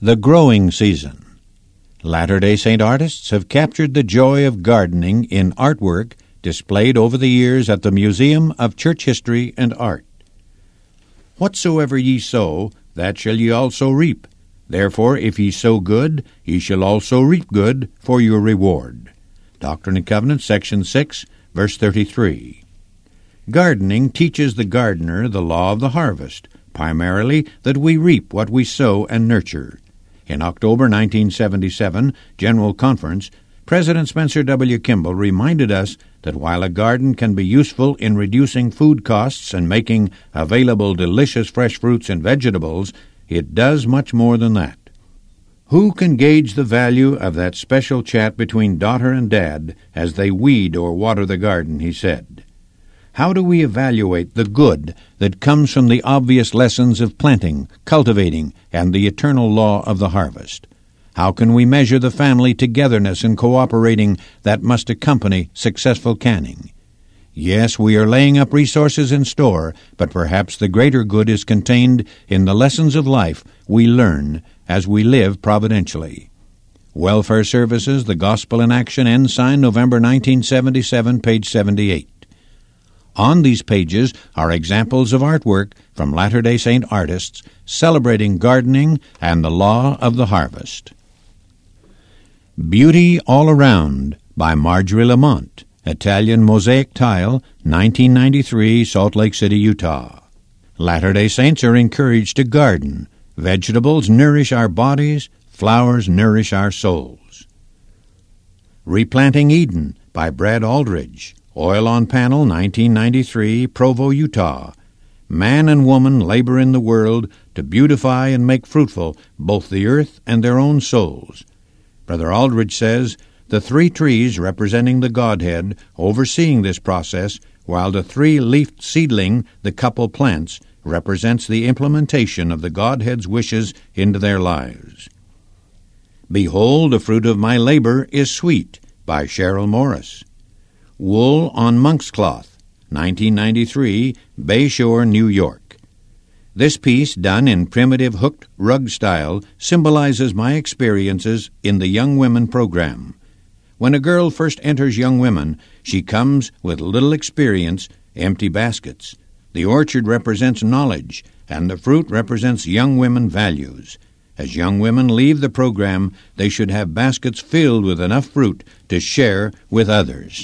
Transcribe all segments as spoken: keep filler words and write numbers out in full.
The growing season. Latter-day Saint artists have captured the joy of gardening in artwork displayed over the years at the Museum of Church History and Art. Whatsoever ye sow, that shall ye also reap. Therefore, if ye sow good, ye shall also reap good for your reward. Doctrine and Covenants, section six, verse thirty-three. Gardening teaches the gardener the law of the harvest, primarily that we reap what we sow and nurture. In October nineteen seventy-seven General Conference, President Spencer W. Kimball reminded us that while a garden can be useful in reducing food costs and making available delicious fresh fruits and vegetables, it does much more than that. Who can gauge the value of that special chat between daughter and dad as they weed or water the garden, he said. How do we evaluate the good that comes from the obvious lessons of planting, cultivating, and the eternal law of the harvest? How can we measure the family togetherness and cooperating that must accompany successful canning? Yes, we are laying up resources in store, but perhaps the greater good is contained in the lessons of life we learn as we live providentially. Welfare Services, The Gospel in Action, Ensign, November nineteen seventy-seven, page seventy-eight. On these pages are examples of artwork from Latter-day Saint artists celebrating gardening and the law of the harvest. Beauty All Around by Marjorie Lamont, Italian Mosaic Tile, nineteen ninety-three, Salt Lake City, Utah. Latter-day Saints are encouraged to garden. Vegetables nourish our bodies, flowers nourish our souls. Replanting Eden by Brad Aldridge, Oil on Panel, nineteen ninety-three, Provo, Utah. Man and woman labor in the world to beautify and make fruitful both the earth and their own souls. Brother Aldridge says, the three trees representing the Godhead overseeing this process, while the three-leafed seedling the couple plants represents the implementation of the Godhead's wishes into their lives. Behold, the fruit of my labor is sweet by Cheryl Morris. Wool on Monk's Cloth, nineteen ninety-three, Bayshore, New York. This piece, done in primitive hooked rug style, symbolizes my experiences in the Young Women program. When a girl first enters Young Women, she comes with little experience, empty baskets. The orchard represents knowledge, and the fruit represents young women values. As young women leave the program, they should have baskets filled with enough fruit to share with others.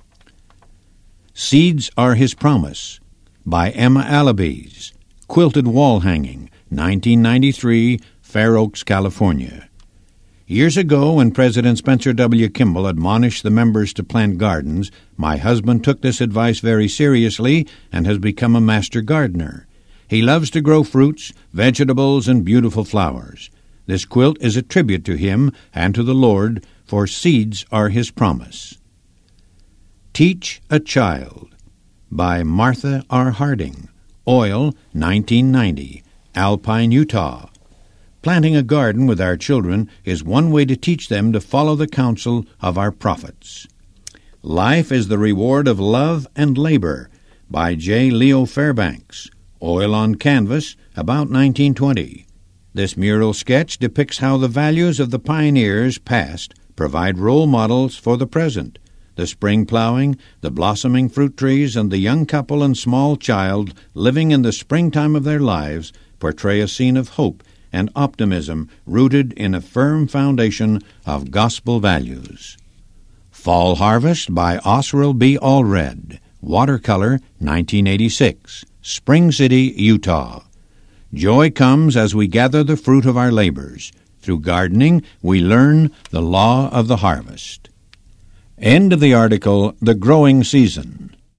Seeds Are His Promise by Emma Alibes, Quilted Wall Hanging, nineteen ninety-three, Fair Oaks, California. Years ago, when President Spencer W. Kimball admonished the members to plant gardens, my husband took this advice very seriously and has become a master gardener. He loves to grow fruits, vegetables, and beautiful flowers. This quilt is a tribute to him and to the Lord, for seeds are His promise. Teach a Child by Martha R. Harding, Oil, nineteen ninety, Alpine, Utah. Planting a garden with our children is one way to teach them to follow the counsel of our prophets. Life is the Reward of Love and Labor by J. Leo Fairbanks, Oil on Canvas, about nineteen twenty. This mural sketch depicts how the values of the pioneers past provide role models for the present. The spring plowing, the blossoming fruit trees, and the young couple and small child living in the springtime of their lives portray a scene of hope and optimism rooted in a firm foundation of gospel values. Fall Harvest by Osriel B. Allred, Watercolor, nineteen eighty-six, Spring City, Utah. Joy comes as we gather the fruit of our labors. Through gardening, we learn the law of the harvest. End of the article, The Growing Season.